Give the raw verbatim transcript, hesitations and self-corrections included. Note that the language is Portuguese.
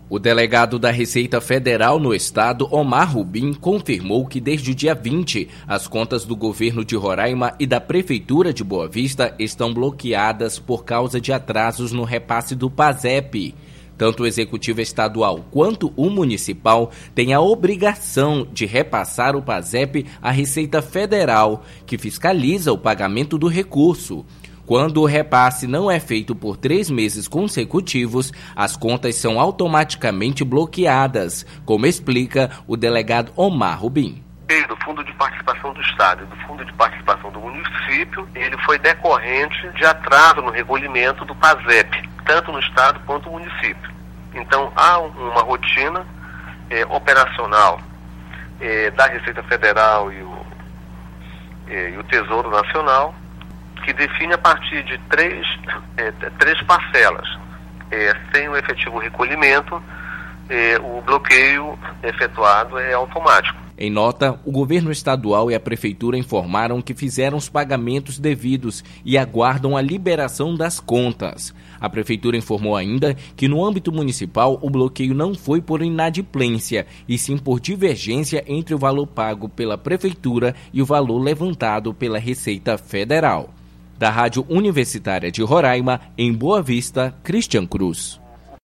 O delegado da Receita Federal no estado, Omar Rubim, confirmou que desde o dia vinte, as contas do governo de Roraima e da Prefeitura de Boa Vista estão bloqueadas por causa de atrasos no repasse do PASEP. Tanto o Executivo Estadual quanto o Municipal têm a obrigação de repassar o PASEP à Receita Federal, que fiscaliza o pagamento do recurso. Quando o repasse não é feito por três meses consecutivos, as contas são automaticamente bloqueadas, como explica o delegado Omar Rubim. Do Fundo de Participação do Estado e do Fundo de Participação do Município, ele foi decorrente de atraso no recolhimento do PASEP, tanto no Estado quanto no município. Então, há uma rotina é, operacional é, da Receita Federal e o, é, e o Tesouro Nacional, que define a partir de três, é, três parcelas. É, sem o efetivo recolhimento, é, o bloqueio efetuado é automático. Em nota, o governo estadual e a prefeitura informaram que fizeram os pagamentos devidos e aguardam a liberação das contas. A prefeitura informou ainda que no âmbito municipal o bloqueio não foi por inadimplência, e sim por divergência entre o valor pago pela prefeitura e o valor levantado pela Receita Federal. Da Rádio Universitária de Roraima, em Boa Vista, Cristian Cruz.